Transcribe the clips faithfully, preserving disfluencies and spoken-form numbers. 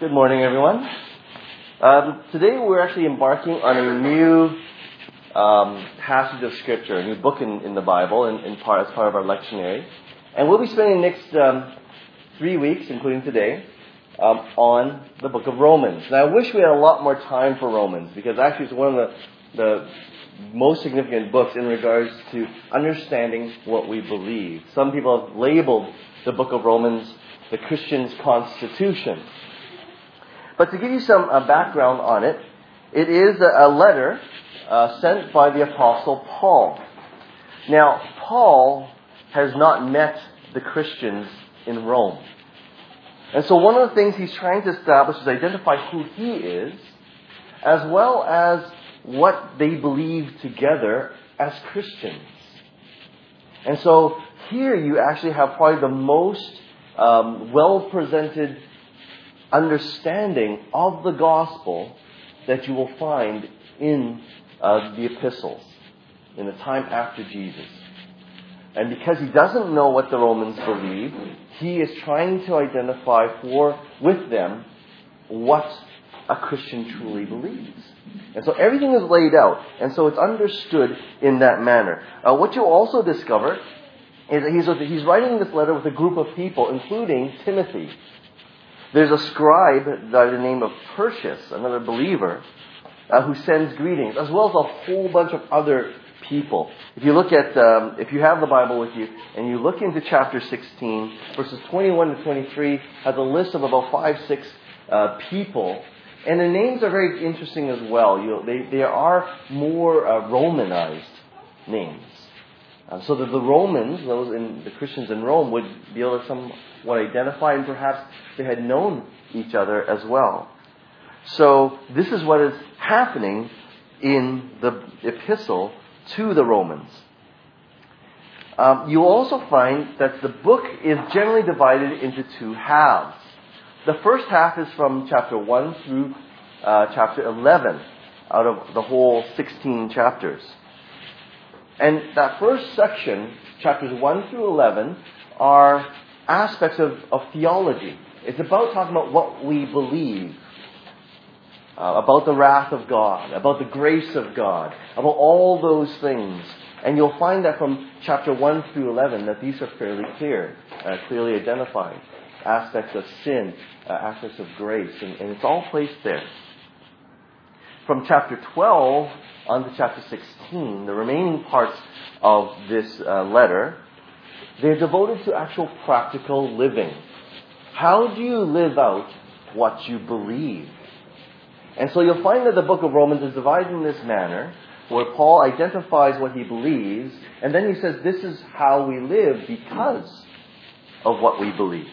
Good morning, everyone. Um, today we're actually embarking on a new um, passage of Scripture, a new book in, in the Bible, in, in part, as part of our lectionary. And we'll be spending the next um, three weeks, including today, um, on the book of Romans. Now, I wish we had a lot more time for Romans, because actually it's one of the, the most significant books in regards to understanding what we believe. Some people have labeled the book of Romans the Christian's Constitution. But to give you some uh, background on it, it is a, a letter uh, sent by the Apostle Paul. Now, Paul has not met the Christians in Rome. And so one of the things he's trying to establish is identify who he is, as well as what they believe together as Christians. And so here you actually have probably the most um, well-presented understanding of the gospel that you will find in uh, the epistles, in the time after Jesus. And because he doesn't know what the Romans believe, he is trying to identify for with them what a Christian truly believes. And so everything is laid out, and so it's understood in that manner. Uh, what you'll also discover is that he's, he's writing this letter with a group of people, including Timothy. There's a scribe by the name of Tertius, another believer, uh, who sends greetings, as well as a whole bunch of other people. If you look at, um, if you have the Bible with you, and you look into chapter sixteen, verses twenty-one to twenty-three, has a list of about five, six uh, people. And the names are very interesting as well. You know, they, they are more uh, Romanized names. Um, so that the Romans, those in the Christians in Rome, would be able to somewhat identify, and perhaps they had known each other as well. So this is what is happening in the epistle to the Romans. Um, you also find that the book is generally divided into two halves. The first half is from chapter one through uh, chapter eleven, out of the whole sixteen chapters. And that first section, chapters one through eleven, are aspects of, of theology. It's about talking about what we believe, uh, about the wrath of God, about the grace of God, about all those things. And you'll find that from chapter one through eleven that these are fairly clear, uh, clearly identified. Aspects of sin, uh, aspects of grace, and, and it's all placed there. From chapter twelve on to chapter sixteen, the remaining parts of this uh, letter, they're devoted to actual practical living. How do you live out what you believe? And so you'll find that the book of Romans is divided in this manner, where Paul identifies what he believes, and then he says this is how we live because of what we believe.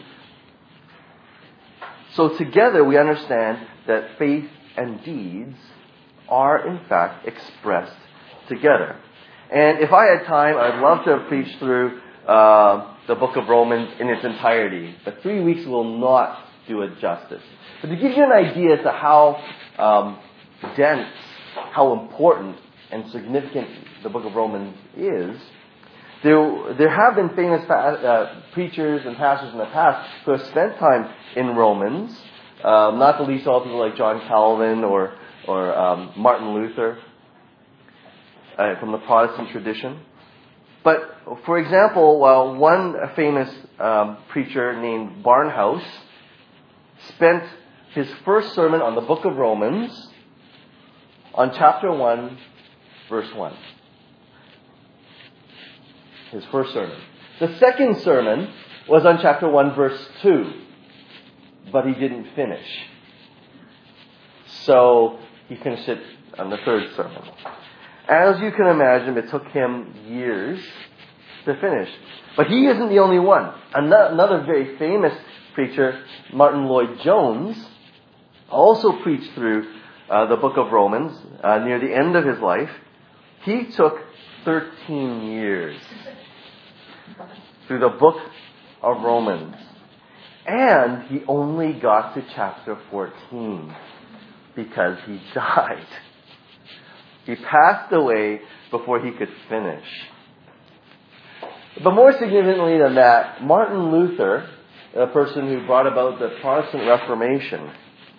So together we understand that faith and deeds are in fact expressed together. And if I had time, I'd love to preach through uh, the book of Romans in its entirety. But three weeks will not do it justice. But to give you an idea as to how um, dense, how important and significant the book of Romans is, There, there have been famous uh, preachers and pastors in the past who have spent time in Romans, um, not the least of all people like John Calvin or, or um, Martin Luther uh, from the Protestant tradition. But, for example, well, one famous um, preacher named Barnhouse spent his first sermon on the book of Romans on chapter one, verse one. His first sermon. The second sermon was on chapter one, verse two. But he didn't finish. So he finished it on the third sermon. As you can imagine, it took him years to finish. But he isn't the only one. Another very famous preacher, Martin Lloyd-Jones, also preached through uh, the book of Romans uh, near the end of his life. He took thirteen years through the book of Romans. And he only got to chapter fourteen because he died. He passed away before he could finish. But more significantly than that, Martin Luther, a person who brought about the Protestant Reformation,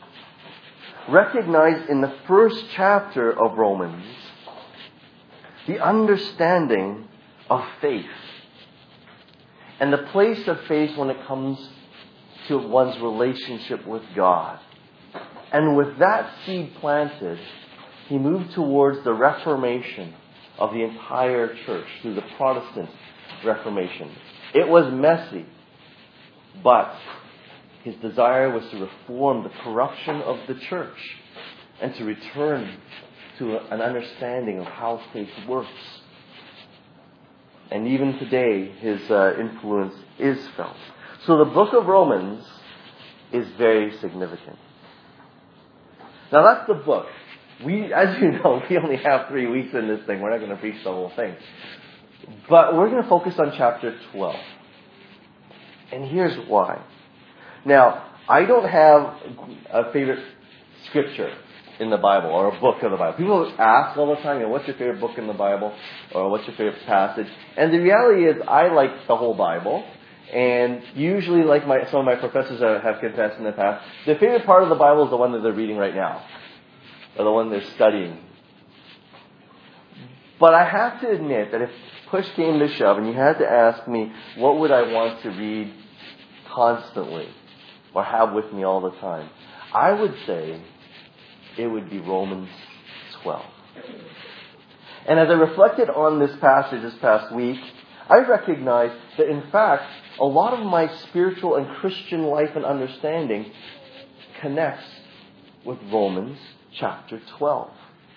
recognize in the first chapter of Romans the understanding of faith and the place of faith when it comes to one's relationship with God. And with that seed planted, he moved towards the Reformation of the entire church through the Protestant Reformation. It was messy, but his desire was to reform the corruption of the church and to return to an understanding of how faith works. And even today, his uh, influence is felt. So the book of Romans is very significant. Now that's the book. We, as you know, we only have three weeks in this thing. We're not going to preach the whole thing. But we're going to focus on chapter twelve. And here's why. Now, I don't have a favorite scripture in the Bible or a book of the Bible. People ask all the time, you know, what's your favorite book in the Bible? Or what's your favorite passage? And the reality is, I like the whole Bible. And usually, like my, some of my professors have confessed in the past, their favorite part of the Bible is the one that they're reading right now. Or the one they're studying. But I have to admit that if push came to shove and you had to ask me, what would I want to read constantly or have with me all the time? I would say it would be Romans twelve. And as I reflected on this passage this past week, I recognized that in fact, a lot of my spiritual and Christian life and understanding connects with Romans chapter twelve.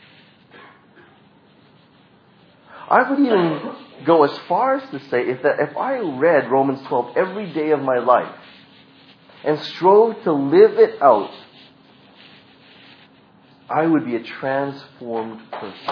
I would even go as far as to say if that if I read Romans twelve every day of my life and strove to live it out, I would be a transformed person.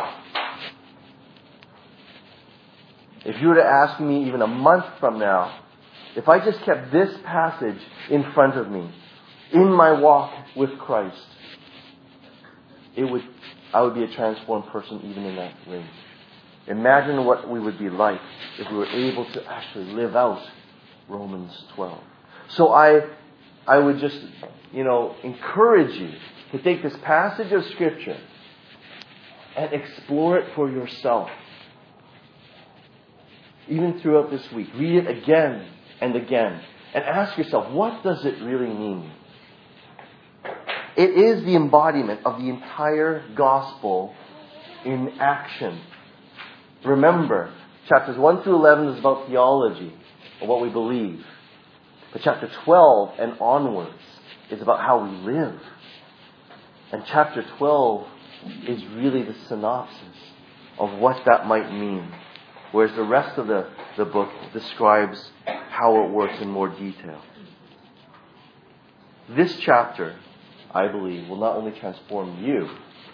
If you were to ask me even a month from now, if I just kept this passage in front of me, in my walk with Christ, it would I would be a transformed person even in that range. Imagine what we would be like if we were able to actually live out Romans twelve. So I I would just, you know, encourage you to take this passage of Scripture and explore it for yourself. Even throughout this week. Read it again and again. And ask yourself, what does it really mean? It is the embodiment of the entire gospel in action. Remember, chapters one through eleven is about theology, or what we believe. But chapter twelve and onwards is about how we live. And chapter twelve is really the synopsis of what that might mean. Whereas the rest of the, the book describes how it works in more detail. This chapter, I believe, will not only transform you,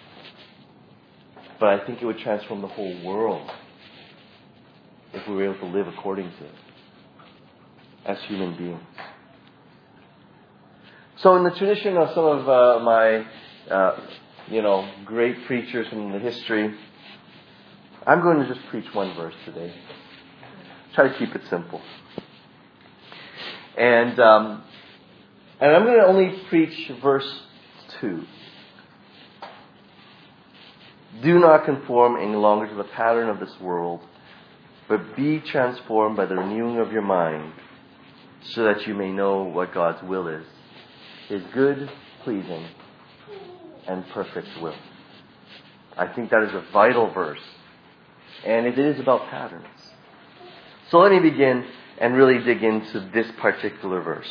but I think it would transform the whole world if we were able to live according to it as human beings. So in the tradition of some of uh, my, uh, you know, great preachers from the history, I'm going to just preach one verse today. Try to keep it simple. And um, and I'm going to only preach verse two. Do not conform any longer to the pattern of this world, but be transformed by the renewing of your mind, so that you may know what God's will is, His good, pleasing, and perfect will. I think that is a vital verse. And it is about patterns. So let me begin and really dig into this particular verse.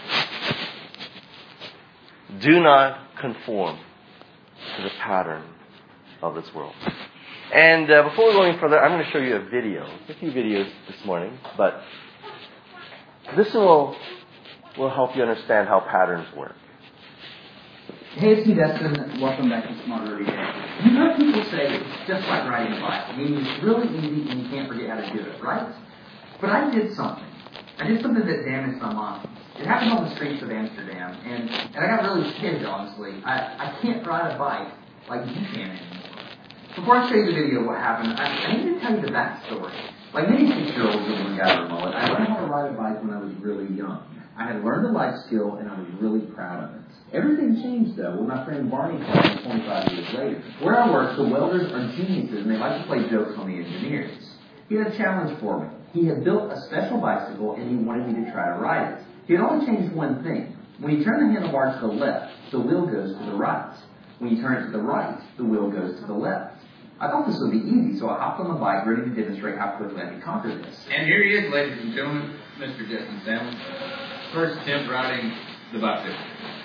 Do not conform to the pattern of this world. And uh, before we go any further, I'm going to show you a video. A few videos this morning. But this will, will help you understand how patterns work. Hey, it's me, Destin. Welcome back to Smarter Every Day. You've heard people say it's just like riding a bike. I mean, it's really easy and you can't forget how to do it, right? But I did something. I did something that damaged my mind. It happened on the streets of Amsterdam, and, and I got really scared, honestly. I, I can't ride a bike like you can anymore. Before I show you the video of what happened, I, I need to tell you the backstory. Like many six-year-olds with a guy remote, I learned how to ride a bike when I was really young. I had learned a life skill, and I was really proud of it. Everything changed, though, when my friend Barney called me twenty-five years later. Where I work, the welders are geniuses, and they like to play jokes on the engineers. He had a challenge for me. He had built a special bicycle, and he wanted me to try to ride it. He had only changed one thing. When you turn the handlebar to the left, the wheel goes to the right. When you turn it to the right, the wheel goes to the left. I thought this would be easy, so I hopped on the bike, ready to demonstrate how quickly I could conquer this. And here he is, ladies and gentlemen, Mister Justin Sandlin. First attempt riding the bicycle.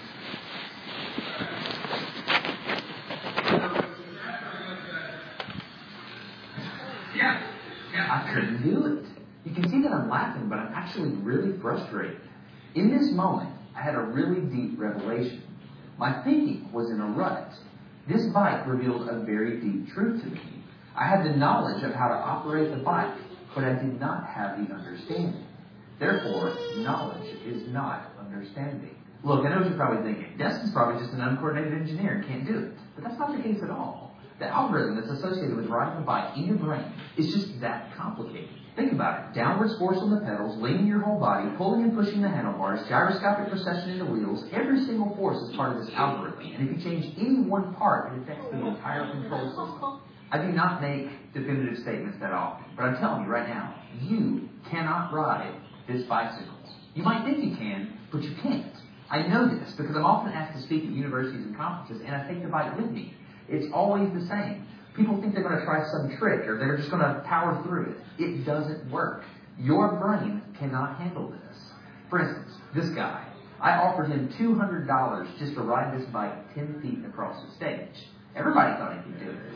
Yeah, yeah, I couldn't do it. You can see that I'm laughing, but I'm actually really frustrated. In this moment, I had a really deep revelation. My thinking was in a rut. This bike revealed a very deep truth to me. I had the knowledge of how to operate the bike, but I did not have the understanding. Therefore, knowledge is not understanding. Look, I know what you're probably thinking. Destin's probably just an uncoordinated engineer and can't do it. But that's not the case at all. The algorithm that's associated with riding a bike in your brain is just that complicated. Think about it. Downward force on the pedals, leaning your whole body, pulling and pushing the handlebars, gyroscopic precession in the wheels. Every single force is part of this algorithm. And if you change any one part, it affects the entire control system. I do not make definitive statements that often, but I'm telling you right now, you cannot ride this bicycle. You might think you can, but you can't. I know this because I'm often asked to speak at universities and conferences, and I take the bike with me. It's always the same. People think they're going to try some trick or they're just going to power through it. It doesn't work. Your brain cannot handle this. For instance, this guy. I offered him two hundred dollars just to ride this bike ten feet across the stage. Everybody thought he could do it.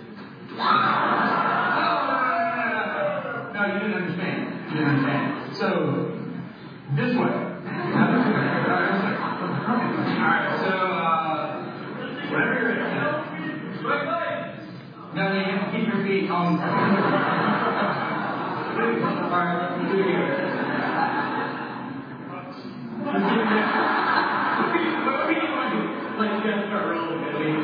No, you didn't understand. You didn't understand. So, this way. Alright, so, uh, whenever you're ready. Wait, wait! No, you have to keep your feet on the Alright, let's do it again. What do you want to do? Like, you gotta start rolling, baby.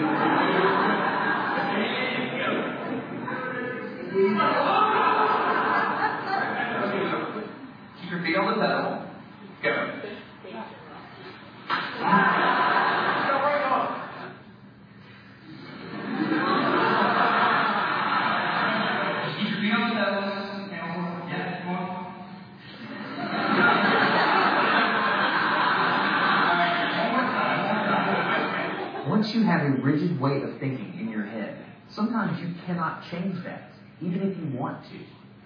Keep your feet on the pedal. Go. Once you have a rigid way of thinking in your head, sometimes you cannot change that, even if you want to.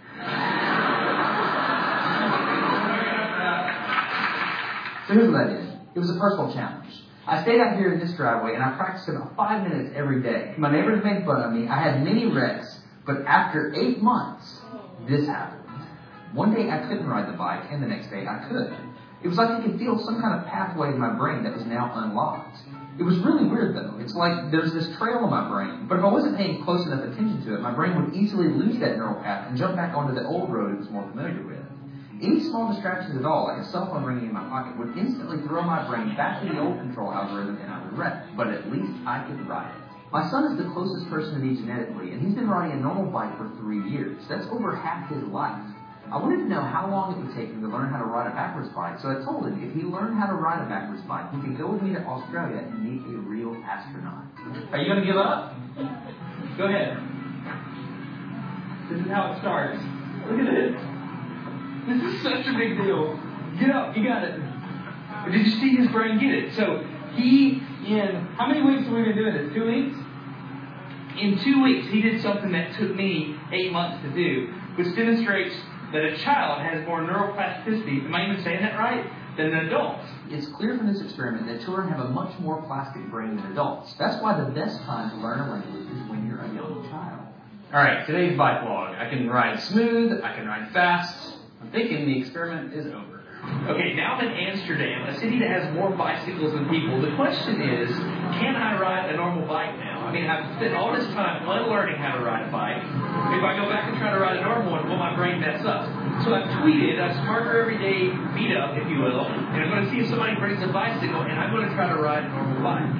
So here's what I did. It was a personal challenge. I stayed out here in this driveway and I practiced about five minutes every day. My neighbors made fun of me. I had many wrecks, but after eight months, this happened. One day I couldn't ride the bike, and the next day I could. It was like I could feel some kind of pathway in my brain that was now unlocked. It was really weird, though. It's like there's this trail in my brain, but if I wasn't paying close enough attention to it, my brain would easily lose that neural path and jump back onto the old road it was more familiar with. Any small distractions at all, like a cell phone ringing in my pocket, would instantly throw my brain back to the old control algorithm and I would wreck. But at least I could ride it. My son is the closest person to me genetically, and he's been riding a normal bike for three years. That's over half his life. I wanted to know how long it would take him to learn how to ride a backwards bike, so I told him if he learned how to ride a backwards bike, he could go with me to Australia and meet a real astronaut. Are you going to give up? Go ahead. This is how it starts. Look at this. This is such a big deal. Get up, you got it. Did you see his brain get it? So he, in, how many weeks have we been doing this? Two weeks? In two weeks, he did something that took me eight months to do, which demonstrates that a child has more neuroplasticity, am I even saying that right, than an adult. It's clear from this experiment that children have a much more plastic brain than adults. That's why the best time to learn a language is when you're a young child. Alright, today's bike log. I can ride smooth, I can ride fast. I'm thinking the experiment is over. Okay, now I'm in Amsterdam, a city that has more bicycles than people. The question is, can I ride a normal bike now? I mean, I've spent all this time unlearning how to ride a bike. If I go back and try to ride a normal one, will my brain mess up? So I've tweeted a Smarter Everyday meetup, if you will, and I'm going to see if somebody brings a bicycle, and I'm going to try to ride a normal bike.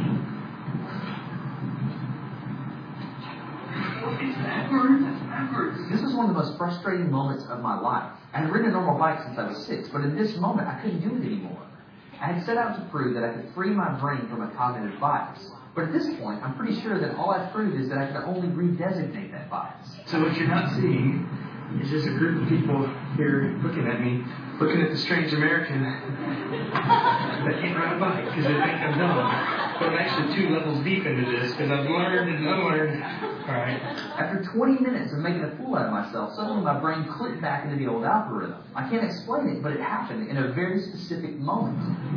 It's backwards. It's backwards. This was one of the most frustrating moments of my life. I had ridden a normal bike since I was six, but in this moment, I couldn't do it anymore. I had set out to prove that I could free my brain from a cognitive bias. But at this point, I'm pretty sure that all I've proved is that I can only redesignate that bias. So what you're not seeing is just a group of people here looking at me, looking at the strange American that can't ride a bike because they think I'm dumb. But I'm actually two levels deep into this because I've learned and unlearned. All right. After twenty minutes of making a fool out of myself, suddenly my brain clicked back into the old algorithm. I can't explain it, but it happened in a very specific moment.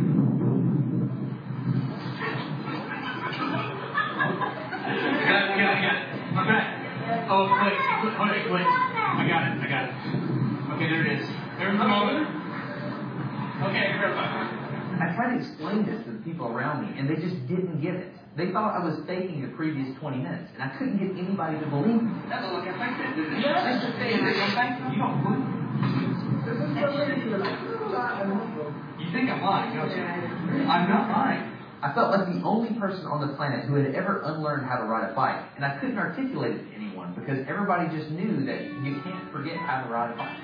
I got it, I got it, I got it. I'm back. Oh, wait, wait, wait. I got it, I got it. Okay, there it is. There's the moment. Okay, you're right. I tried to explain this to the people around me, and they just didn't get it. They thought I was faking the previous twenty minutes, and I couldn't get anybody to believe me. That will look affected, didn't it? That's the thing, it's affected. You don't believe me. You think I'm lying, don't you? I'm not lying. I felt like the only person on the planet who had ever unlearned how to ride a bike, and I couldn't articulate it to anyone because everybody just knew that you can't forget how to ride a bike.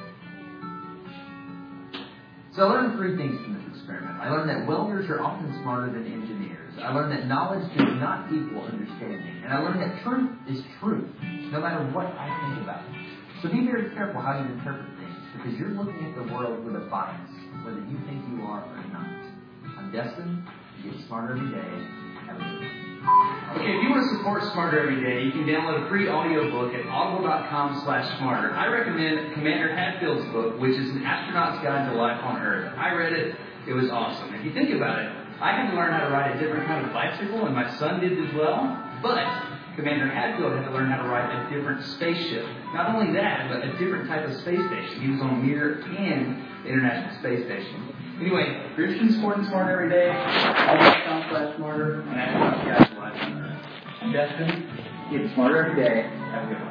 So I learned three things from this experiment. I learned that welders are often smarter than engineers. I learned that knowledge does not equal understanding. And I learned that truth is truth, no matter what I think about it. So be very careful how you interpret things, because you're looking at the world with a bias, whether you think you are or not. I'm Destin. Get smarter every day. Have a good one. Okay, if you want to support Smarter Every Day, you can download a free audiobook at audible.com slash smarter. I recommend Commander Hadfield's book, which is An Astronaut's Guide to Life on Earth. I read it. It was awesome. If you think about it, I had to learn how to ride a different kind of bicycle, and my son did as well. But Commander Hadfield had to learn how to ride a different spaceship. Not only that, but a different type of space station. He was on Mir and the International Space Station. Anyway, if you're interested in supporting Smarter Every Day, audible.com slash smarter, and Astronaut's Guide to Life on Earth. I'm Destin. Get smarter every day. Have a good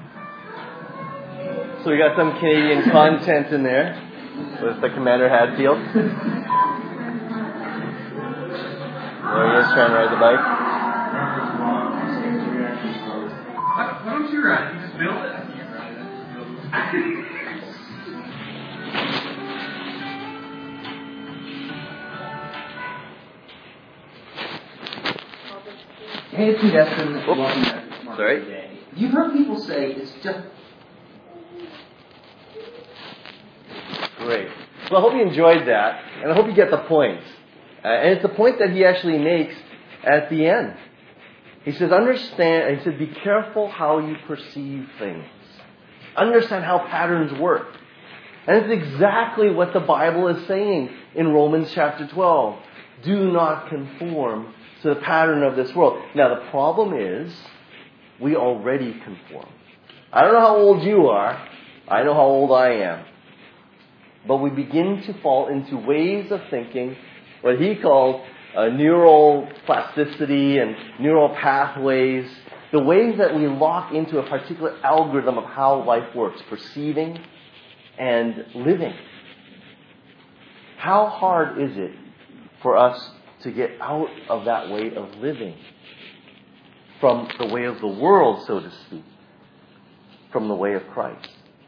one. So we got some Canadian content in there with the Commander Hadfield. There he is trying to ride the bike. Why don't you ride it? You just build it? I can't ride it. I can't build it. Hey, it's me, Destin. Welcome back to Smarter Sorry? Every Day. You've heard people say it's just... Great. Well, I hope you enjoyed that, and I hope you get the point. Uh, and it's the point that he actually makes at the end. He says, understand, and he said, be careful how you perceive things. Understand how patterns work. And it's exactly what the Bible is saying in Romans chapter twelve. Do not conform to the pattern of this world. Now, the problem is, we already conform. I don't know how old you are. I know how old I am. But we begin to fall into ways of thinking, what he called uh, neural plasticity and neural pathways, the ways that we lock into a particular algorithm of how life works, perceiving and living. How hard is it for us to get out of that way of living? From the way of the world, so to speak. From the way of Christ.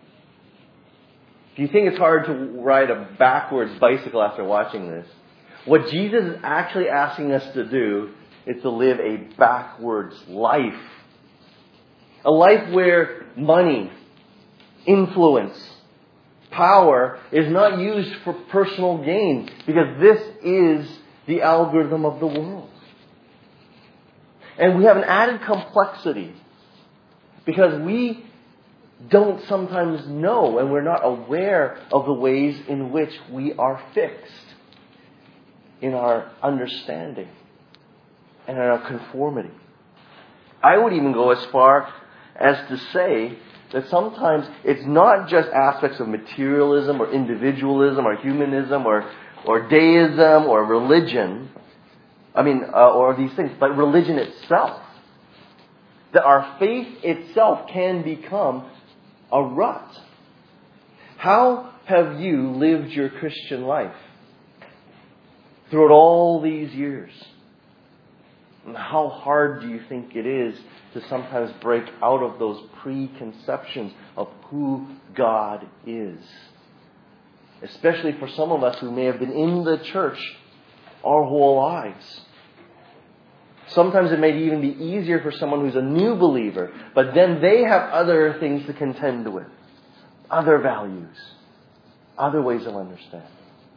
If you think it's hard to ride a backwards bicycle after watching this, what Jesus is actually asking us to do is to live a backwards life. A life where money, influence, power is not used for personal gain, because this is the algorithm of the world. And we have an added complexity because we don't sometimes know, and we're not aware of the ways in which we are fixed in our understanding and in our conformity. I would even go as far as to say that sometimes it's not just aspects of materialism or individualism or humanism or, or deism or religion, I mean, uh, or these things, but religion itself. That our faith itself can become a rut. How have you lived your Christian life throughout all these years? And how hard do you think it is to sometimes break out of those preconceptions of who God is? especially for some of us who may have been in the church our whole lives. Sometimes it may even be easier for someone who's a new believer, but then they have other things to contend with, other values, other ways of understanding.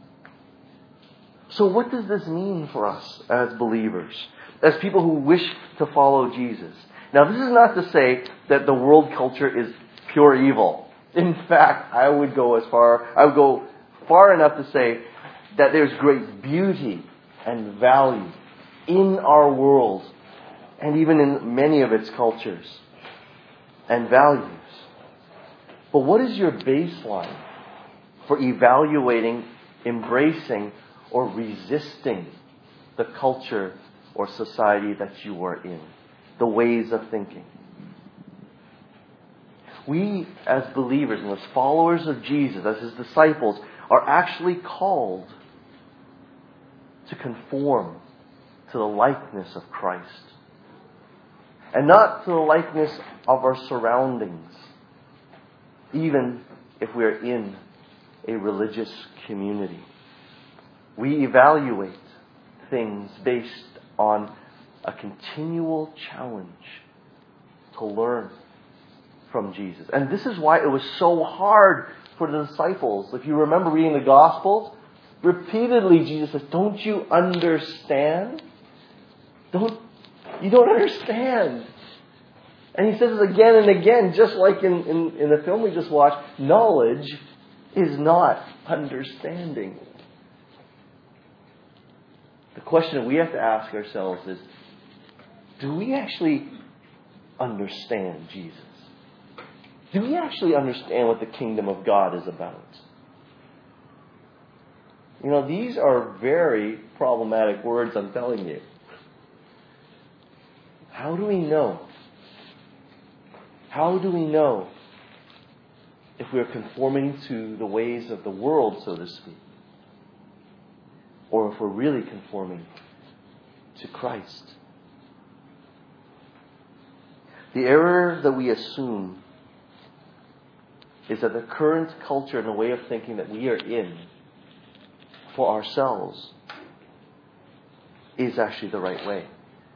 So what does this mean for us as believers, as people who wish to follow Jesus? Now, this is not to say that the world culture is pure evil. In fact, I would go as far, I would go far enough to say that there's great beauty and value in our world and even in many of its cultures and values. But what is your baseline for evaluating, embracing, or resisting the culture or society that you are in, the ways of thinking? We, as believers and as followers of Jesus, as His disciples, are actually called to conform to the likeness of Christ. And not to the likeness of our surroundings, even if we are in a religious community. We evaluate things based on a continual challenge to learn from Jesus. And this is why it was so hard for the disciples. If you remember reading the Gospels, repeatedly Jesus says, don't you understand? Don't You don't understand. And He says it again and again, just like in, in, in the film we just watched, knowledge is not understanding. The question we have to ask ourselves is, do we actually understand Jesus? Do we actually understand what the kingdom of God is about? You know, these are very problematic words, I'm telling you. How do we know? How do we know if we are conforming to the ways of the world, so to speak? Or if we're really conforming to Christ? The error that we assume is that the current culture and the way of thinking that we are in for ourselves is actually the right way.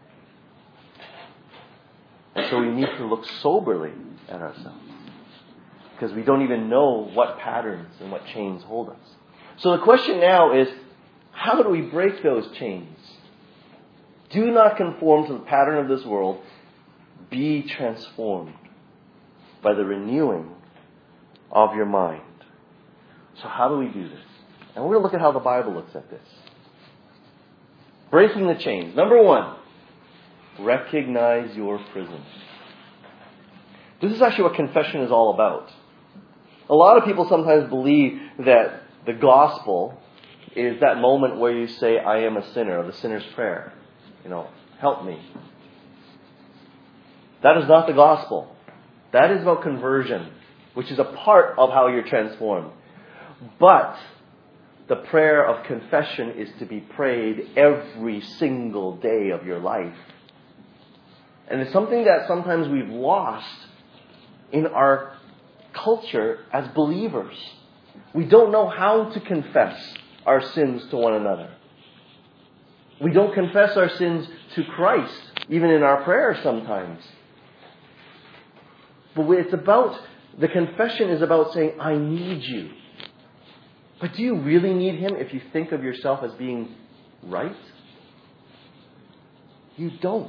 And so we need to look soberly at ourselves, because we don't even know what patterns and what chains hold us. So the question now is, how do we break those chains? Do not conform to the pattern of this world. Be transformed by the renewing of your mind. So how do we do this? And we're going to look at how the Bible looks at this. Breaking the chains. Number one, recognize your prison. This is actually what confession is all about. A lot of people sometimes believe that the gospel is that moment where you say, I am a sinner, or the sinner's prayer. You know, help me. That is not the gospel. That is about conversion, which is a part of how you're transformed. But the prayer of confession is to be prayed every single day of your life. And it's something that sometimes we've lost in our culture as believers. We don't know how to confess our sins to one another. We don't confess our sins to Christ, even in our prayers sometimes. But it's about, the confession is about saying, I need you. But do you really need Him if you think of yourself as being right? You don't.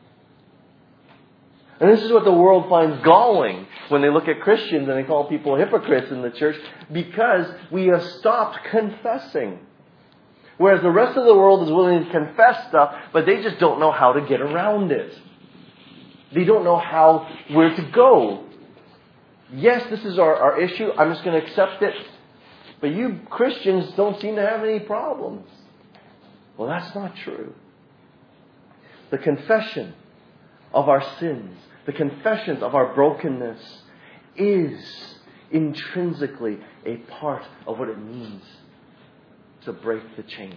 And this is what the world finds galling when they look at Christians and they call people hypocrites in the church, because we have stopped confessing. Whereas the rest of the world is willing to confess stuff, but they just don't know how to get around it. They don't know how, where to go. Yes, this is our, our issue. I'm just going to accept it. But you Christians don't seem to have any problems. Well, that's not true. The confession of our sins, the confessions of our brokenness, is intrinsically a part of what it means to break the chains.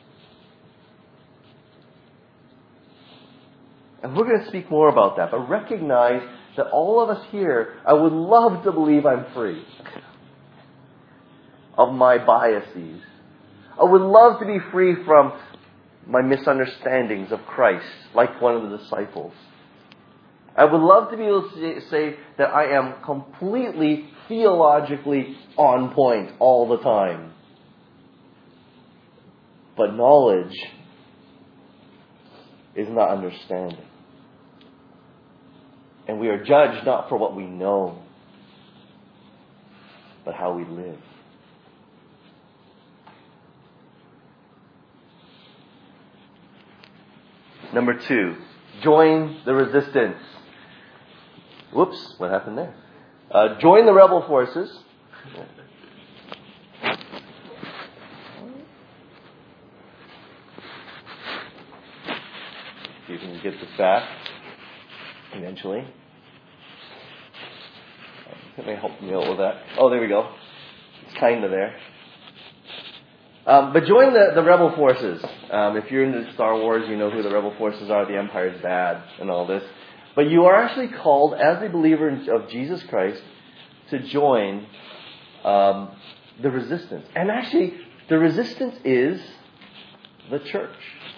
And we're going to speak more about that, but recognize that all of us here, I would love to believe I'm free. of my biases. I would love to be free from my misunderstandings of Christ, like one of the disciples. I would love to be able to say that I am completely theologically on point all the time. But knowledge is not understanding. And we are judged not for what we know, but how we live. Number two, join the resistance. Whoops, what happened there? Uh, join the rebel forces. See if we can get this back eventually. Can they help me out with that? Oh, there we go. It's kind of there. Um, but join the, the rebel forces. Um, if you're into Star Wars, you know who the rebel forces are. The Empire's bad and all this. But you are actually called, as a believer of Jesus Christ, to join um, the resistance. And actually, the resistance is the church.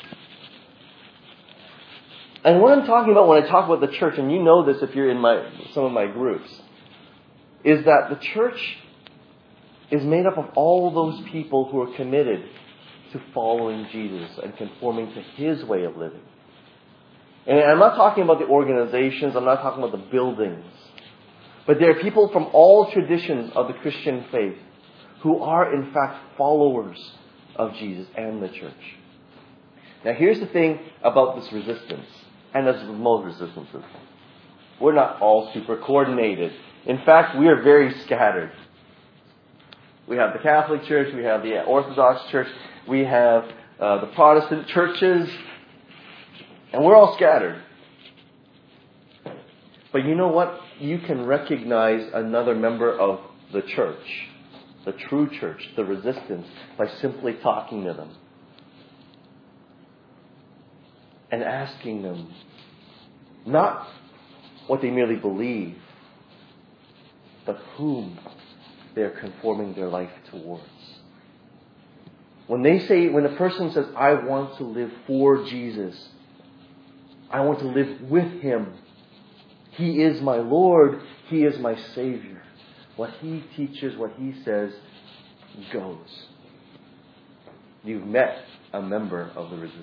And what I'm talking about when I talk about the church, and you know this if you're in my some of my groups, is that the church is made up of all those people who are committed to following Jesus and conforming to His way of living. And I'm not talking about the organizations, I'm not talking about the buildings, but there are people from all traditions of the Christian faith who are in fact followers of Jesus and the church. Now here's the thing about this resistance, and as with most resistances, we're not all super coordinated. In fact, we are very scattered. We have the Catholic Church, we have the Orthodox Church, we have uh, the Protestant churches, and we're all scattered. But you know what? You can recognize another member of the church, the true church, the resistance, by simply talking to them and asking them not what they merely believe, but whom they're conforming their life towards. When they say, when a person says, I want to live for Jesus, I want to live with Him, He is my Lord, He is my Savior. What He teaches, what He says, goes. You've met a member of the resistance.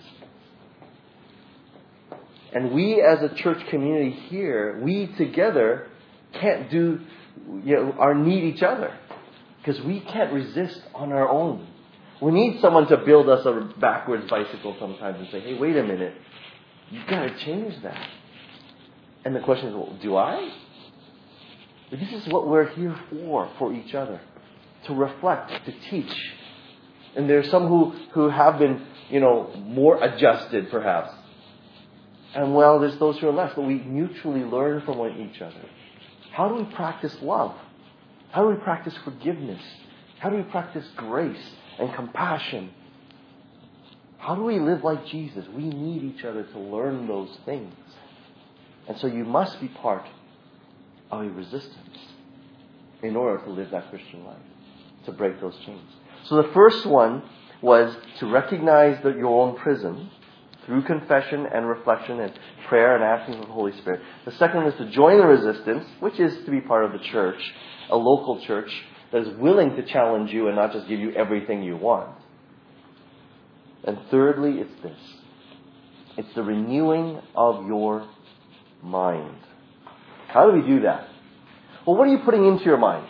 And we as a church community here, we together can't do, you know, our need each other. Because we can't resist on our own. We need someone to build us a backwards bicycle sometimes and say, hey, wait a minute. You've got to change that. And the question is, well, do I? But this is what we're here for, for each other. To reflect, to teach. And there are some who, who have been, you know, more adjusted perhaps. And well, there's those who are less. But we mutually learn from one each other. How do we practice love? How do we practice forgiveness? How do we practice grace and compassion? How do we live like Jesus? We need each other to learn those things. And so you must be part of a resistance in order to live that Christian life, to break those chains. So the first one was to recognize that your own prison through confession and reflection and prayer and asking for the Holy Spirit. The second was to join the resistance, which is to be part of the church, a local church that is willing to challenge you and not just give you everything you want. And thirdly, it's this. It's the renewing of your mind. How do we do that? Well, what are you putting into your mind?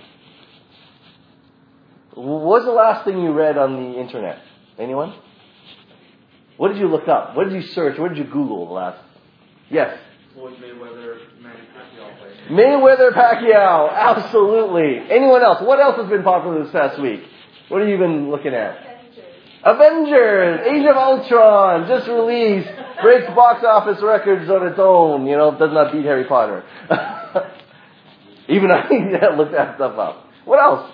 What was the last thing you read on the internet? Anyone? What did you look up? What did you search? What did you Google the last? Yes? Floyd Mayweather, Manny Pacquiao fight. Mayweather, Pacquiao. Absolutely. Anyone else? What else has been popular this past week? What have you been looking at? Avengers. Avengers. Age of Ultron. Just released. Breaks box office records on its own. You know, does not beat Harry Potter. Even I looked that stuff up. What else?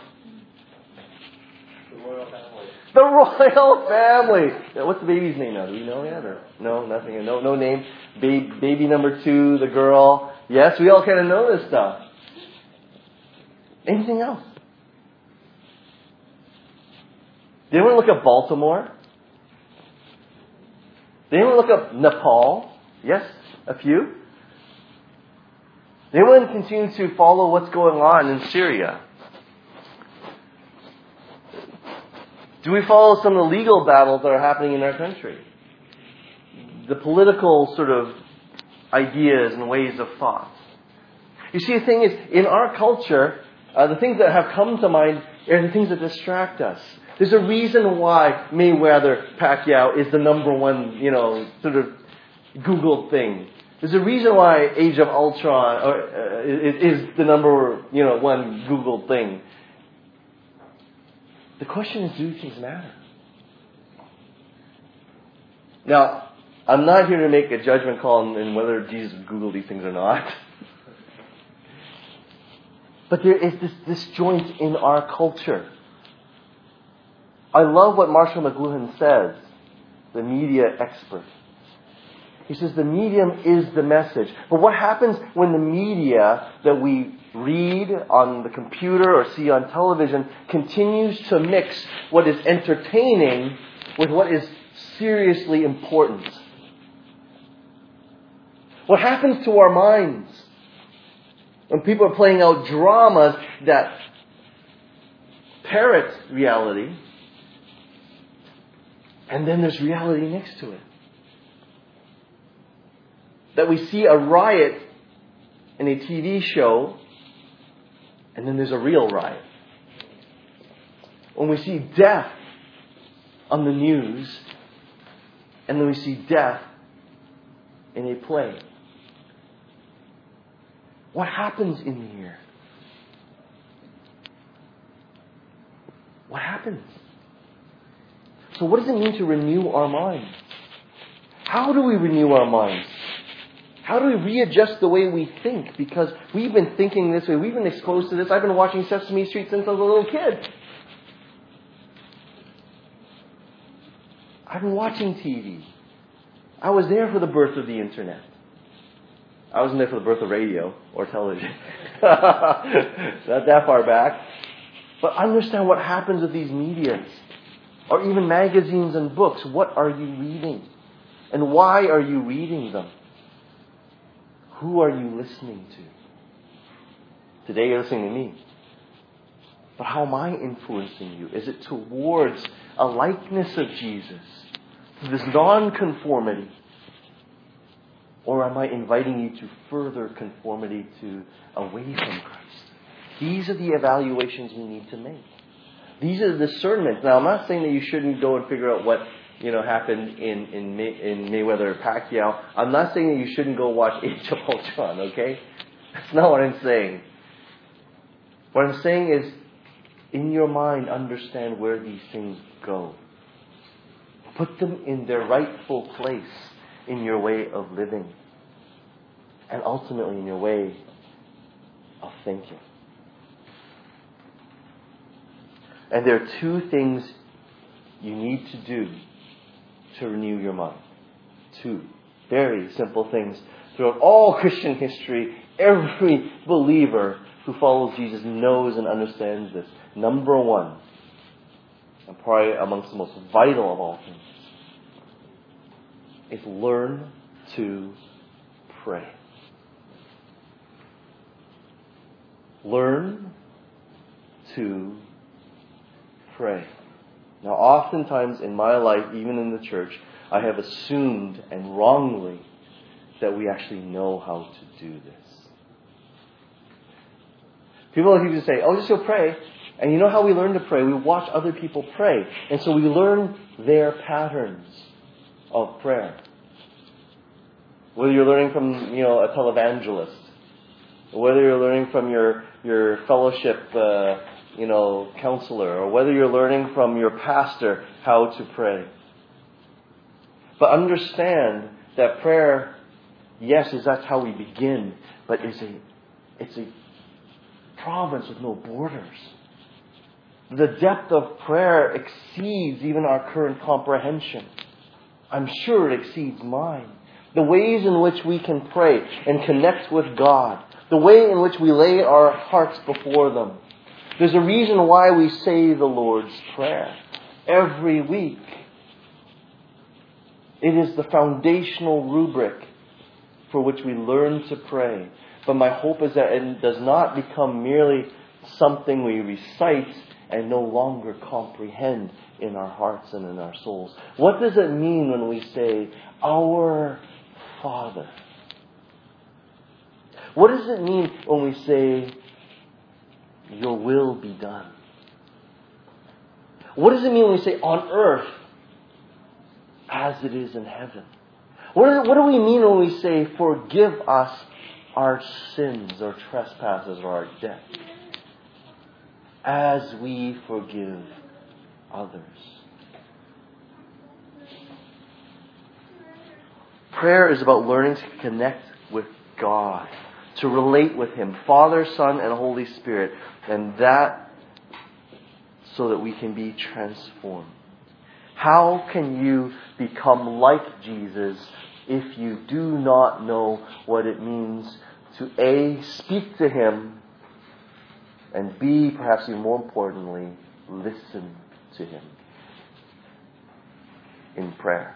The royal family. What's the baby's name now? Do we know yet? Or no, nothing. No, no name. Baby, baby number two, the girl. Yes, we all kind of know this stuff. Anything else? Did anyone look up Baltimore? Did anyone look up Nepal? Yes, a few. Did anyone continue to follow what's going on in Syria? Do we follow some of the legal battles that are happening in our country? The political sort of ideas and ways of thought. You see, the thing is, in our culture, uh, the things that have come to mind are the things that distract us. There's a reason why Mayweather Pacquiao is the number one, you know, sort of Googled thing. There's a reason why Age of Ultron or, uh, is, is the number, you know, one Googled thing. The question is, do things matter? Now, I'm not here to make a judgment call on whether Jesus Googled these things or not. But there is this disjoint in our culture. I love what Marshall McLuhan says, the media expert. He says the medium is the message. But what happens when the media that we read on the computer or see on television continues to mix what is entertaining with what is seriously important? What happens to our minds when people are playing out dramas that parrot reality, and then there's reality next to it? That we see a riot in a T V show, and then there's a real riot. When we see death on the news, and then we see death in a play. What happens in here? What happens? So what does it mean to renew our minds? How do we renew our minds? How do we readjust the way we think? Because we've been thinking this way. We've been exposed to this. I've been watching Sesame Street since I was a little kid. I've been watching T V. I was there for the birth of the internet. I wasn't there for the birth of radio or television. Not that far back. But understand what happens with these medias. Or even magazines and books. What are you reading? And why are you reading them? Who are you listening to? Today you're listening to me. But how am I influencing you? Is it towards a likeness of Jesus? To this non-conformity? Or am I inviting you to further conformity to away from Christ? These are the evaluations we need to make. These are the discernments. Now, I'm not saying that you shouldn't go and figure out what, you know, happened in in, May, in Mayweather Pacquiao. I'm not saying that you shouldn't go watch Age of Ultron, okay? That's not what I'm saying. What I'm saying is, in your mind, understand where these things go. Put them in their rightful place in your way of living. And ultimately in your way of thinking. And there are two things you need to do to renew your mind. Two very simple things. Throughout all Christian history, every believer who follows Jesus knows and understands this. Number one, and probably amongst the most vital of all things, is learn to pray. Learn to pray. Now, oftentimes in my life, even in the church, I have assumed, and wrongly, that we actually know how to do this. People like you to say, oh, just go pray. And you know how we learn to pray? We watch other people pray. And so we learn their patterns of prayer. Whether you're learning from, you know, a televangelist, or whether you're learning from your your fellowship, uh, you know, counselor, or whether you're learning from your pastor how to pray. But understand that prayer, yes, is that's how we begin, but it's a it's a province with no borders. The depth of prayer exceeds even our current comprehension. I'm sure it exceeds mine. The ways in which we can pray and connect with God. The way in which we lay our hearts before them. There's a reason why we say the Lord's Prayer. every week. It is the foundational rubric for which we learn to pray. But my hope is that it does not become merely something we recite and no longer comprehend in our hearts and in our souls. What does it mean when we say, Our Father? What does it mean when we say, Your will be done? What does it mean when we say, on earth as it is in heaven? What do, what do we mean when we say, forgive us our sins or trespasses or our debt, as we forgive others? Prayer is about learning to connect with God, to relate with Him, Father, Son, and Holy Spirit, and that so that we can be transformed. How can you become like Jesus if you do not know what it means to A, speak to Him, and B, perhaps even more importantly, listen to Him in prayer?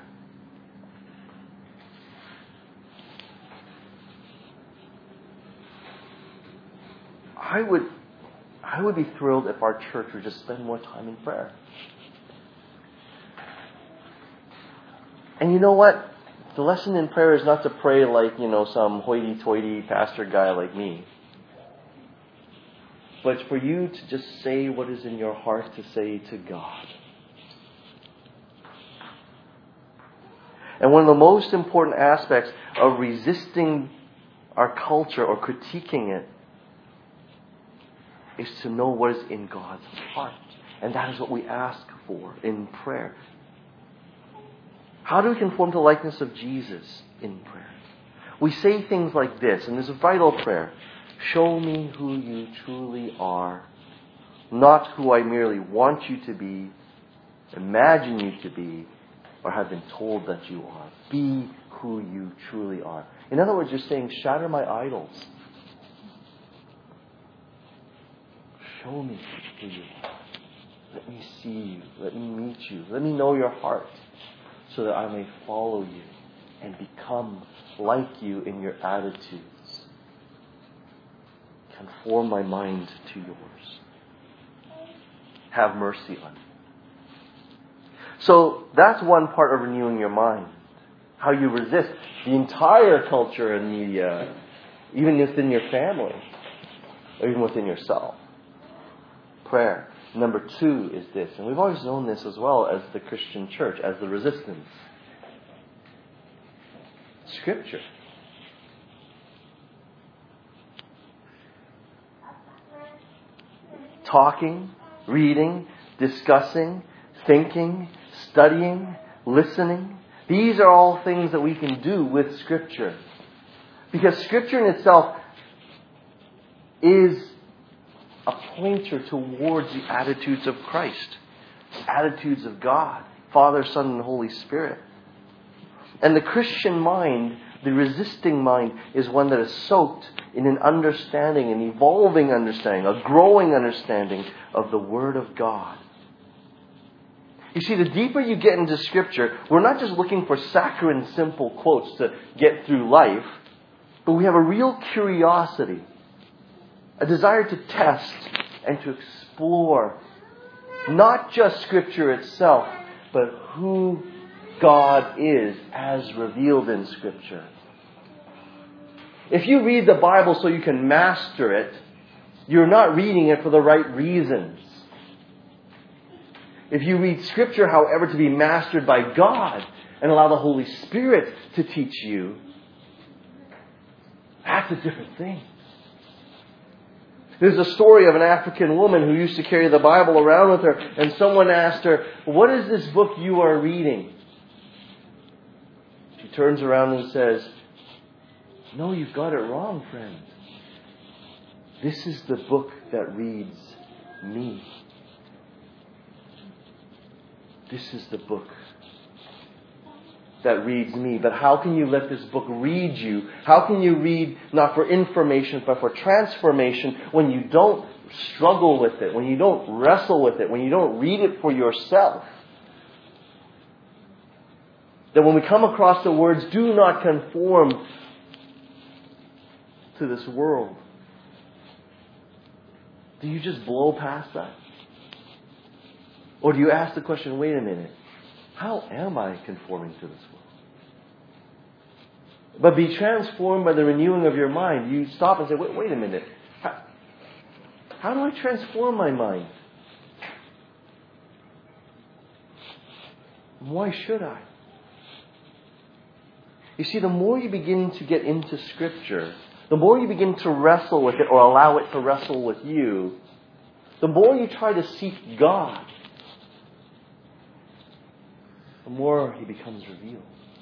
I would, I would be thrilled if our church would just spend more time in prayer. And you know what? The lesson in prayer is not to pray like, you know, some hoity-toity pastor guy like me. But it's for you to just say what is in your heart to say to God. And one of the most important aspects of resisting our culture or critiquing it is to know what is in God's heart. And that is what we ask for in prayer. How do we conform to the likeness of Jesus in prayer? We say things like this, and this is a vital prayer. Show me who you truly are, not who I merely want you to be, imagine you to be, or have been told that you are. Be who you truly are. In other words, you're saying, shatter my idols. Show me who you are. Let me see you. Let me meet you. Let me know your heart, so that I may follow you and become like you in your attitudes. Conform my mind to yours. Have mercy on me. So that's one part of renewing your mind. How you resist the entire culture and media, even within your family, or even within yourself. Prayer. Number two is this, and we've always known this as well as the Christian church, as the resistance. Scripture. Talking, reading, discussing, thinking, studying, listening. These are all things that we can do with Scripture. Because Scripture in itself is a pointer towards the attitudes of Christ, the attitudes of God, Father, Son, and Holy Spirit. And the Christian mind, the resisting mind, is one that is soaked in an understanding, an evolving understanding, a growing understanding of the Word of God. You see, the deeper you get into Scripture, we're not just looking for saccharine, simple quotes to get through life, but we have a real curiosity, a desire to test and to explore not just Scripture itself, but who God is as revealed in Scripture. If you read the Bible so you can master it, you're not reading it for the right reasons. If you read Scripture, however, to be mastered by God and allow the Holy Spirit to teach you, that's a different thing. There's a story of an African woman who used to carry the Bible around with her, and someone asked her, "What is this book you are reading?" She turns around and says, "No, you've got it wrong, friend. This is the book that reads me. This is the book that reads me." But how can you let this book read you? How can you read not for information but for transformation when you don't struggle with it, when you don't wrestle with it, when you don't read it for yourself, that when we come across the words, do not conform to this world, do you just blow past that? Or do you ask the question, wait a minute, how am I conforming to this world? But be transformed by the renewing of your mind. You stop and say, wait, wait a minute. How, how do I transform my mind? Why should I? You see, the more you begin to get into Scripture, the more you begin to wrestle with it or allow it to wrestle with you, the more you try to seek God, the more He becomes revealed.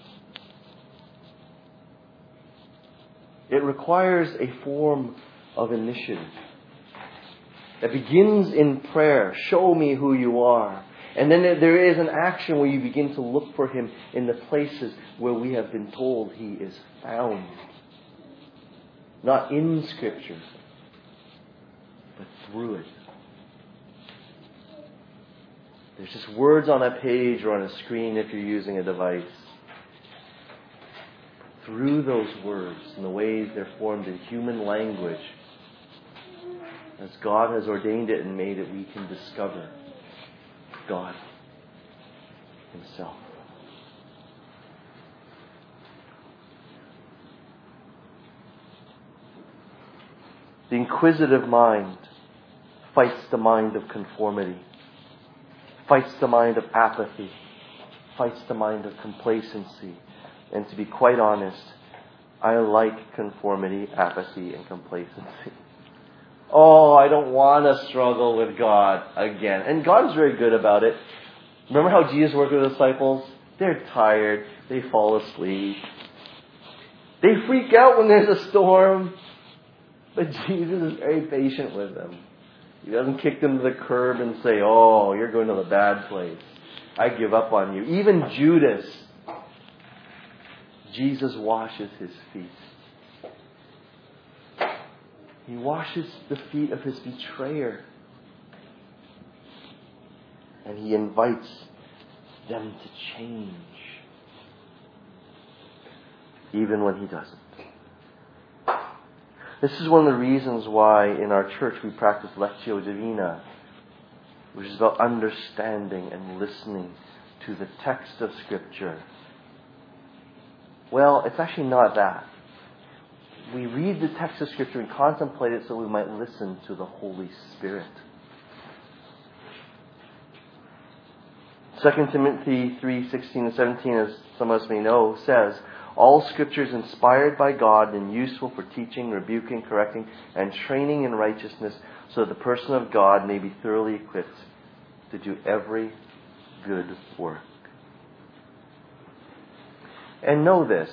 It requires a form of initiative that begins in prayer. Show me who you are. And then there is an action where you begin to look for Him in the places where we have been told He is found. Not in Scripture, but through it. There's just words on a page or on a screen if you're using a device. Through those words and the ways they're formed in human language, as God has ordained it and made it, we can discover God Himself. The inquisitive mind fights the mind of conformity, fights the mind of apathy, fights the mind of complacency. And to be quite honest, I like conformity, apathy, and complacency. Oh, I don't want to struggle with God again. And God is very good about it. Remember how Jesus worked with the disciples? They're tired. They fall asleep. They freak out when there's a storm. But Jesus is very patient with them. He doesn't kick them to the curb and say, oh, you're going to the bad place. I give up on you. Even Judas, Jesus washes his feet. He washes the feet of his betrayer. And he invites them to change. Even when he doesn't. This is one of the reasons why in our church we practice Lectio Divina, which is about understanding and listening to the text of Scripture. Well, it's actually not that. We read the text of Scripture and contemplate it so we might listen to the Holy Spirit. Second Timothy three sixteen and seventeen, as some of us may know, says, all Scripture is inspired by God and useful for teaching, rebuking, correcting, and training in righteousness, so that the person of God may be thoroughly equipped to do every good work. And know this,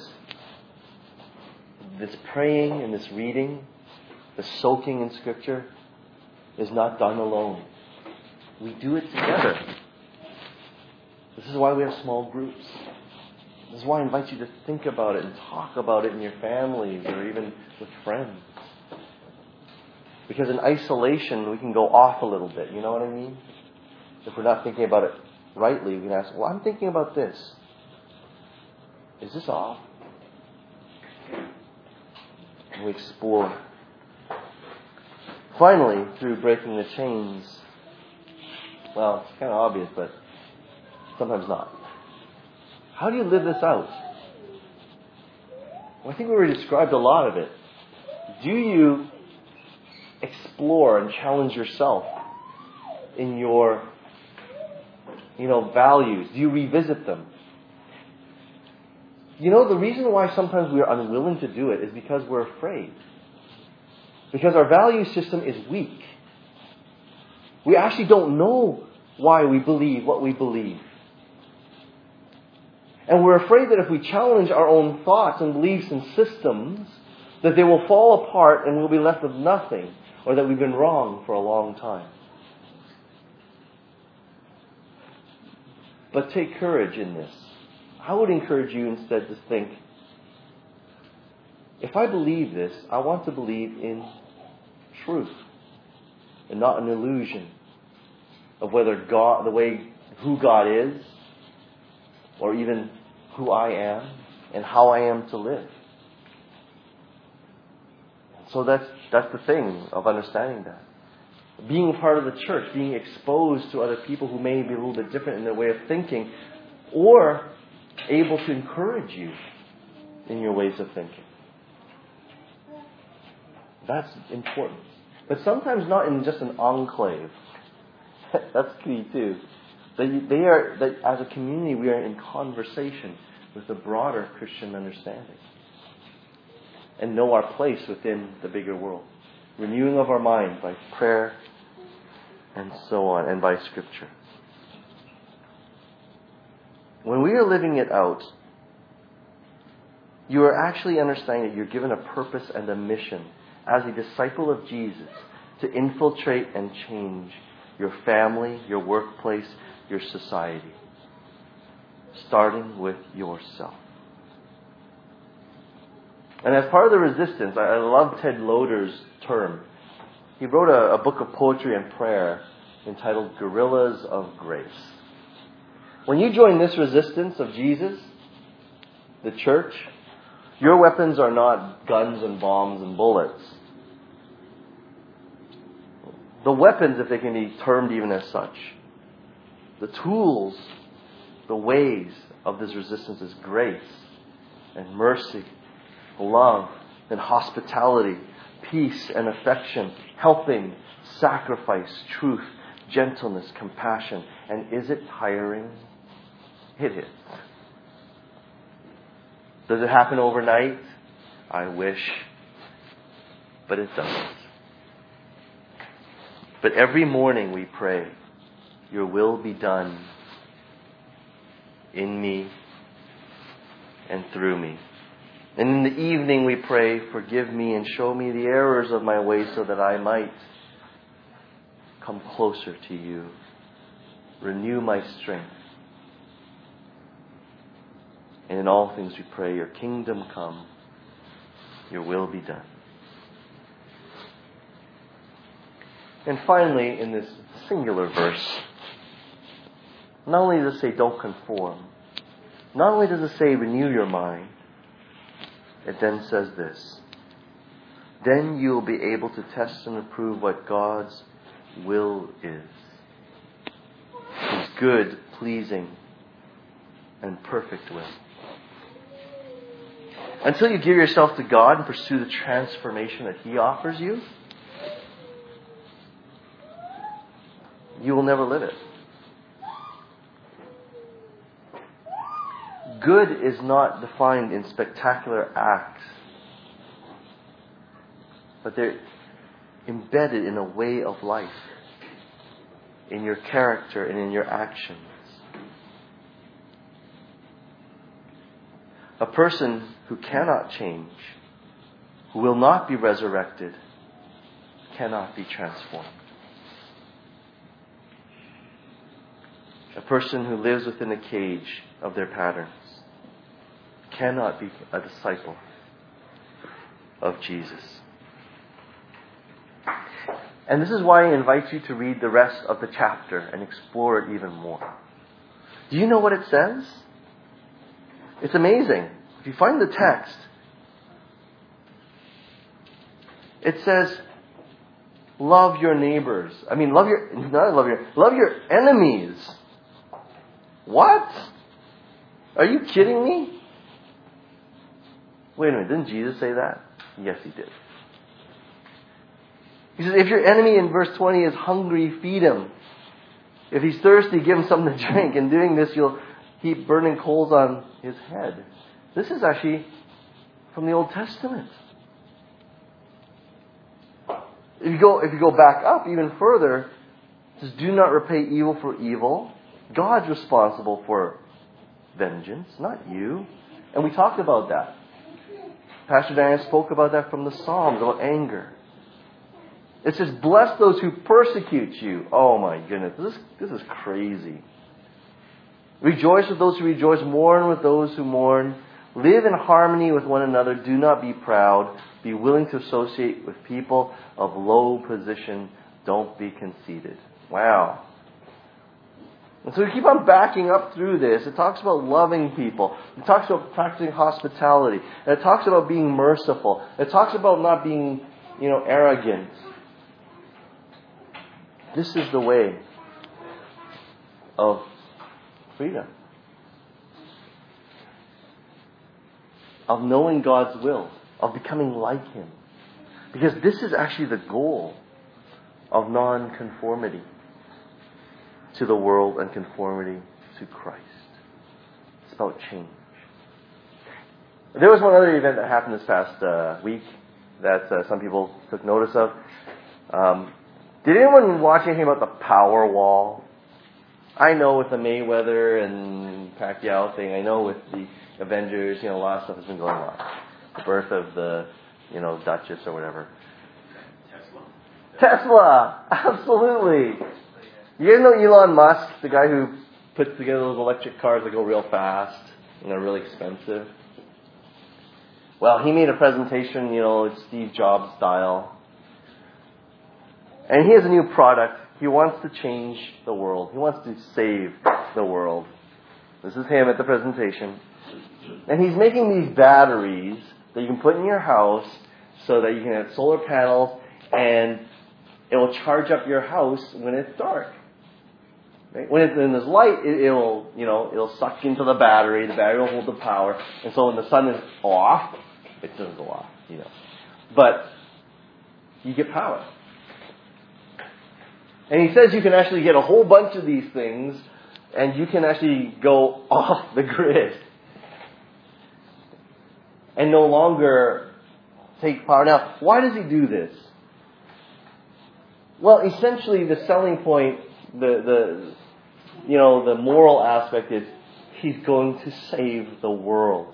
this praying and this reading, the soaking in Scripture, is not done alone. We do it together. This is why we have small groups. This is why I invite you to think about it and talk about it in your families or even with friends. Because in isolation, we can go off a little bit. You know what I mean? If we're not thinking about it rightly, we can ask, well, I'm thinking about this. Is this off? And we explore. Finally, through breaking the chains, well, it's kind of obvious, but sometimes not. How do you live this out? Well, I think we already described a lot of it. Do you explore and challenge yourself in your, you know, values? Do you revisit them? You know, the reason why sometimes we are unwilling to do it is because we're afraid. Because our value system is weak. We actually don't know why we believe what we believe. And we're afraid that if we challenge our own thoughts and beliefs and systems, that they will fall apart and we'll be left with nothing, or that we've been wrong for a long time. But take courage in this. I would encourage you instead to think, if I believe this, I want to believe in truth, and not an illusion of whether God, the way, who God is, or even who I am and how I am to live. So that's that's the thing of understanding that. Being part of the church, being exposed to other people who may be a little bit different in their way of thinking, or able to encourage you in your ways of thinking. That's important. But sometimes not in just an enclave. That's key too. They, they are, that as a community, we are in conversation with the broader Christian understanding and know our place within the bigger world. Renewing of our mind by prayer and so on, and by Scripture. When we are living it out, you are actually understanding that you're given a purpose and a mission as a disciple of Jesus to infiltrate and change your family, your workplace, your society, starting with yourself. And as part of the resistance, I love Ted Loder's term. He wrote a, a book of poetry and prayer entitled Guerrillas of Grace. When you join this resistance of Jesus, the church, your weapons are not guns and bombs and bullets. The weapons, if they can be termed even as such, the tools, the ways of this resistance is grace and mercy, love and hospitality, peace and affection, helping, sacrifice, truth, gentleness, compassion. And is it tiring? It is. Does it happen overnight? I wish. But it doesn't. But every morning we pray, your will be done in me and through me. And in the evening we pray, forgive me and show me the errors of my ways so that I might come closer to you. Renew my strength. And in all things we pray, your kingdom come, your will be done. And finally, in this singular verse, not only does it say don't conform, not only does it say renew your mind, it then says this: then you will be able to test and approve what God's will is. His good, pleasing, and perfect will. Until you give yourself to God and pursue the transformation that He offers you, you will never live it. Good is not defined in spectacular acts, but they're embedded in a way of life, in your character and in your actions. A person who cannot change, who will not be resurrected, cannot be transformed. A person who lives within a cage of their patterns cannot be a disciple of Jesus. And this is why I invite you to read the rest of the chapter and explore it even more. Do you know what it says? It's amazing. If you find the text, it says, love your neighbors. I mean, love your, not love your, love your enemies. What? Are you kidding me? Wait a minute, didn't Jesus say that? Yes, He did. He says, if your enemy in verse twenty is hungry, feed him. If he's thirsty, give him something to drink. In doing this, you'll heap burning coals on his head. This is actually from the Old Testament. If you go, if you go back up even further, it says, do not repay evil for evil. God's responsible for vengeance, not you. And we talked about that. Pastor Diane spoke about that from the Psalms, about anger. It says, bless those who persecute you. Oh my goodness, this is, this is crazy. Rejoice with those who rejoice, mourn with those who mourn. Live in harmony with one another. Do not be proud. Be willing to associate with people of low position Don't be conceited. Wow. And so we keep on backing up through this. It talks about loving people. It talks about practicing hospitality. And it talks about being merciful. It talks about not being, you know, arrogant. This is the way of freedom. Of knowing God's will. Of becoming like Him. Because this is actually the goal of non-conformity to the world and conformity to Christ. It's about change. There was one other event that happened this past uh, week that uh, some people took notice of. Um, did anyone watch anything about the Power Wall? I know with the Mayweather and Pacquiao thing, I know with the Avengers, you know, a lot of stuff has been going on. The birth of the, you know, Duchess or whatever. Tesla. Tesla! Absolutely! You guys know Elon Musk, the guy who puts together those electric cars that go real fast and they're really expensive? Well, he made a presentation, you know, Steve Jobs style. And he has a new product. He wants to change the world. He wants to save the world. This is him at the presentation. And he's making these batteries that you can put in your house so that you can have solar panels and it will charge up your house when it's dark. Right? When it's in this light, it, it'll, you know, it'll suck into the battery. The battery will hold the power. And so when the sun is off, it doesn't go off, you know. But you get power. And he says you can actually get a whole bunch of these things and you can actually go off the grid. And no longer take power. Now, why does he do this? Well, essentially the selling point, the, the you know, the moral aspect is he's going to save the world.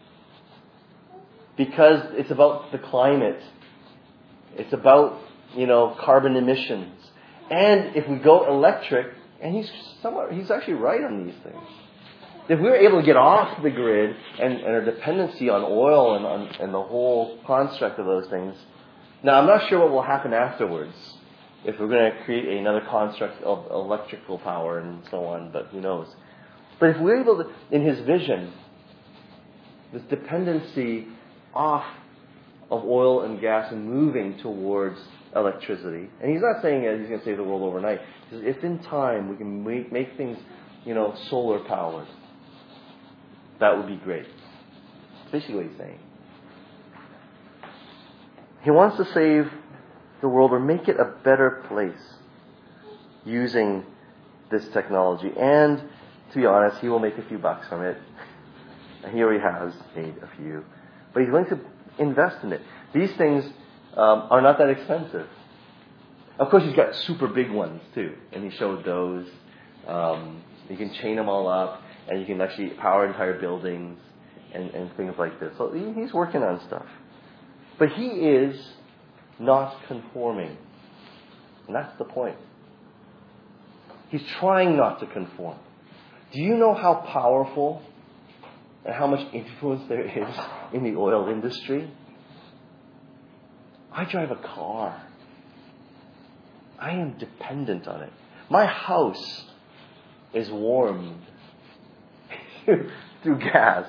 Because it's about the climate. It's about, you know, carbon emissions. And if we go electric, and he's somewhat, he's actually right on these things. If we were able to get off the grid and, and our dependency on oil and, on, and the whole construct of those things, now I'm not sure what will happen afterwards. If we're going to create another construct of electrical power and so on, but who knows. But if we're able to, in his vision, this dependency off of oil and gas and moving towards electricity. And he's not saying that he's going to save the world overnight. He says, if in time we can make, make things, you know, solar powered, that would be great. That's basically what he's saying. He wants to save the world or make it a better place using this technology. And to be honest, he will make a few bucks from it. And he already has made a few. But he's going to invest in it. These things um, are not that expensive. Of course, he's got super big ones too. And he showed those. Um, you can chain them all up. And you can actually power entire buildings and, and things like this. So he, he's working on stuff. But he is not conforming. And that's the point. He's trying not to conform. Do you know how powerful and how much influence there is in the oil industry? I drive a car. I am dependent on it. My house is warmed through gas.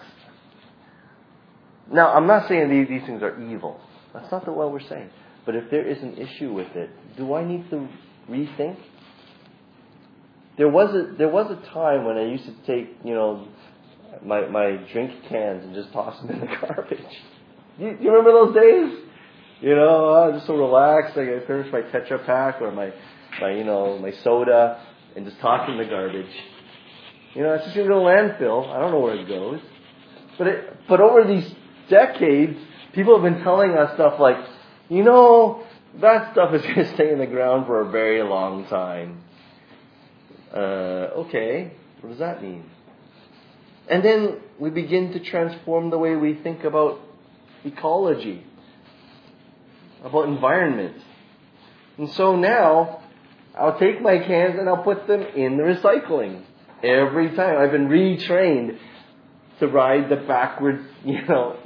Now, I'm not saying these, these things are evil. That's not the what we're saying. But if there is an issue with it, do I need to rethink? There was a there was a time when I used to take, you know, my my drink cans and just toss them in the garbage. You, you remember those days? You know, I'm just so relaxed. Like I finish my Tetra Pak or my my you know my soda and just toss it in the garbage. You know, it's just going to go to landfill. I don't know where it goes. But it, but over these decades, people have been telling us stuff like, you know, that stuff is going to stay in the ground for a very long time. Uh, okay, what does that mean? And then we begin to transform the way we think about ecology, about environment. And so now, I'll take my cans and I'll put them in the recycling. Every time I've been retrained to ride the backwards, you know,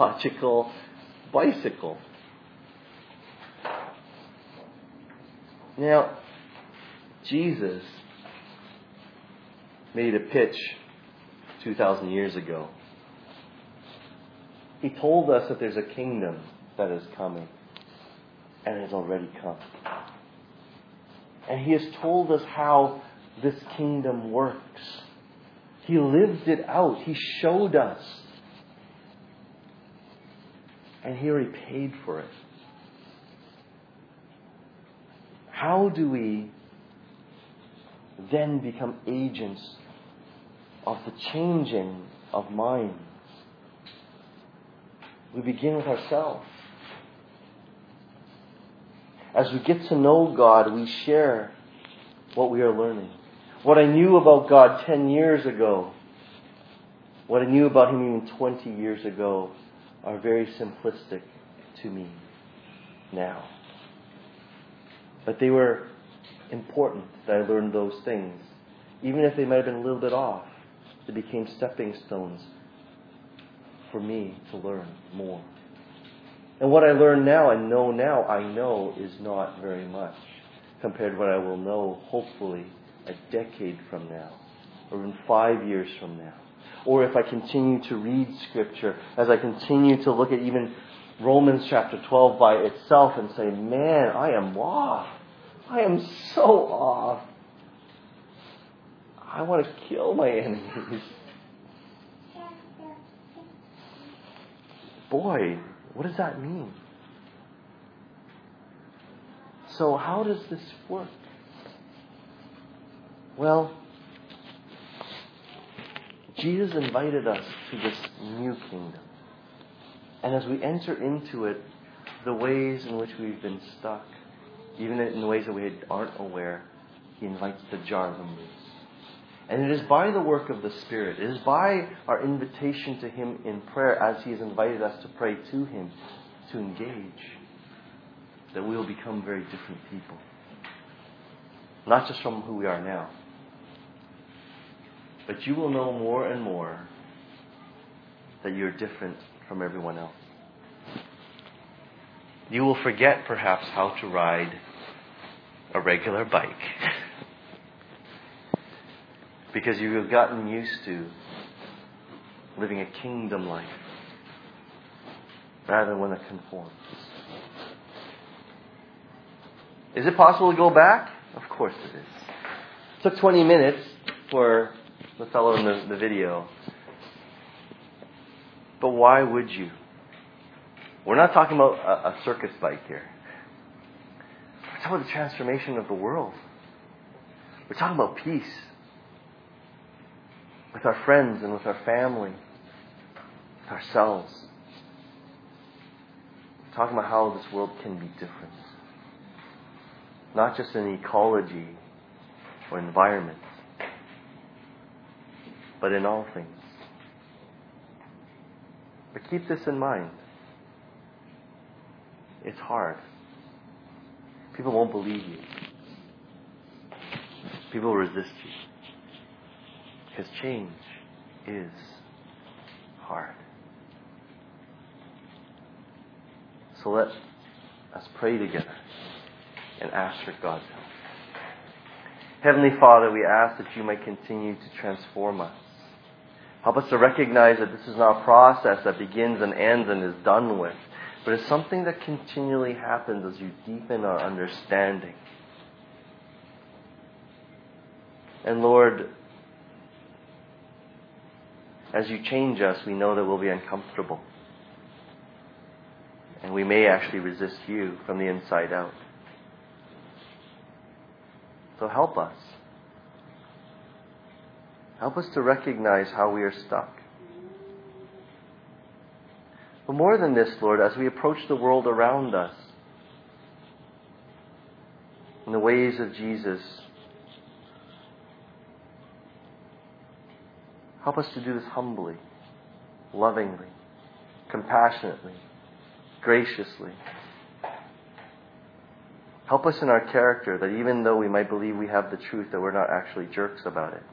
ecological bicycle. Now, Jesus made a pitch two thousand years ago. He told us that there's a kingdom that is coming, and has already come. And He has told us how this kingdom works. He lived it out. He showed us. And He already paid for it. How do we then become agents of the changing of minds? We begin with ourselves. As we get to know God, we share what we are learning. What I knew about God ten years ago, what I knew about Him even twenty years ago, are very simplistic to me now. But they were important that I learned those things. Even if they might have been a little bit off, they became stepping stones for me to learn more. And what I learn now and know now, I know is not very much compared to what I will know, hopefully, a decade from now, or in five years from now. Or if I continue to read Scripture, as I continue to look at even Romans chapter twelve by itself and say, man, I am off. I am so off. I want to kill my enemies. Boy, what does that mean? So how does this work? Well, Jesus invited us to this new kingdom. And as we enter into it, the ways in which we've been stuck, even in the ways that we aren't aware, He invites to jar them loose. And it is by the work of the Spirit, it is by our invitation to Him in prayer, as He has invited us to pray to Him, to engage, that we will become very different people. Not just from who we are now, but you will know more and more that you're different from everyone else. You will forget, perhaps, how to ride a regular bike because you have gotten used to living a kingdom life rather than one that conforms. Is it possible to go back? Of course it is. It took twenty minutes for the fellow in the, the video. But why would you? We're not talking about a, a circus bike here. We're talking about the transformation of the world. We're talking about peace with our friends and with our family, with ourselves. We're talking about how this world can be different. Not just in ecology or environment, but in all things. But keep this in mind. It's hard. People won't believe you. People will resist you. Because change is hard. So let us pray together and ask for God's help. Heavenly Father, we ask that you might continue to transform us. Help us to recognize that this is not a process that begins and ends and is done with, but it's something that continually happens as you deepen our understanding. And Lord, as you change us, we know that we'll be uncomfortable. And we may actually resist you from the inside out. So help us. Help us to recognize how we are stuck. But more than this, Lord, as we approach the world around us in the ways of Jesus, help us to do this humbly, lovingly, compassionately, graciously. Help us in our character that even though we might believe we have the truth, that we're not actually jerks about it.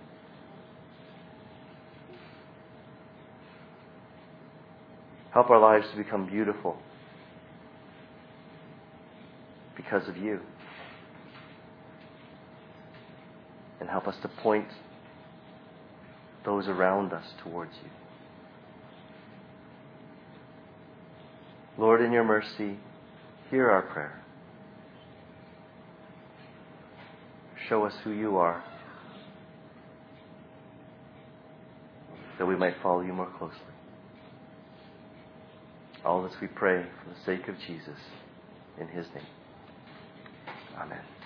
Help our lives to become beautiful because of you. and help us to point those around us towards you. Lord, in your mercy, hear our prayer. Show us who you are, that we might follow you more closely. All this we pray for the sake of Jesus, in his name. Amen.